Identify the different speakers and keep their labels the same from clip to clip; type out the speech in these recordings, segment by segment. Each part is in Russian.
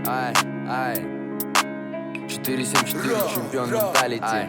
Speaker 1: Ай, 474 чемпион менталити.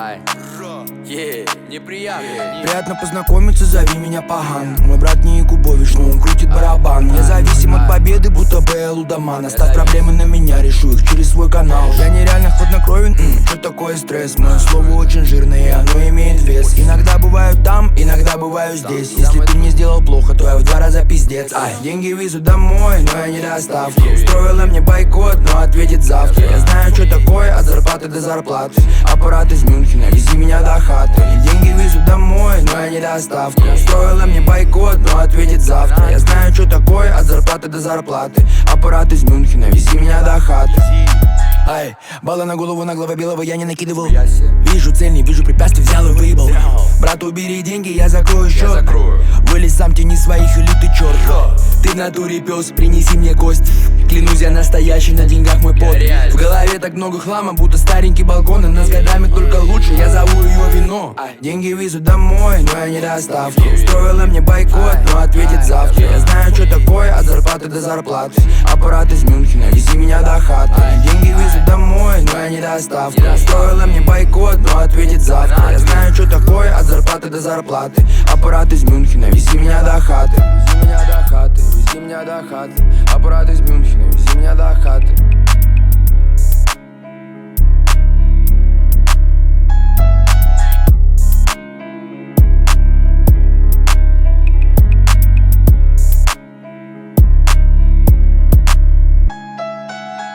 Speaker 1: Неприятно.
Speaker 2: Приятно познакомиться, зови меня Паган. Мой брат не Якубович, но он крутит барабан. Я зависим от победы, будто БЛ Удаман. Оставь проблемы на меня, решу их через свой канал. Я нереально хладнокровен, что такое стресс? Мое слово очень жирное, и оно имеет вес. Иногда бываю там, иногда бываю здесь. Если ты мне сделал плохо, то я в 2 раза пиздец. Деньги везу домой, но я не доставку. Устроила мне бойкот, но ответит завтра. Я знаю, что такое от зарплаты до зарплаты. Аппарат из Мюнхена, вези меня до хаты. Деньги везу домой, но я не доставку. Устроила мне бойкот, но ответит завтра. Я знаю, что такое от зарплаты до зарплаты. Аппарат из Мюнхена, вези меня до хаты. Баллы на голову наглого белого я не накидывал. Вижу цель, не вижу препятствий, взял и выебал. Брат, убери деньги, я закрою счет. Вылез сам, тяни своих или ты черт. Ты в натуре пес, принеси мне кость. Клянусь, я настоящий, на деньгах мой пот. В голове так много хлама, будто старенький балкон. И нас годами только лучше, я зову ее вино. Деньги везу домой, но я не доставку. Устроила мне бойкот, но ответит завтра. Я знаю, что такое от зарплаты до зарплаты. Аппарат из Мюнхена, вези меня до хаты. Деньги везу домой, но я не доставку. Устроила мне бойкот, но ответит завтра. Я знаю, что такое от зарплаты до зарплаты. Аппарат из Мюнхена, вези меня до хаты. Вези меня до хаты, вези меня до хаты. Аппарат из Мюнхена, вези меня до хаты.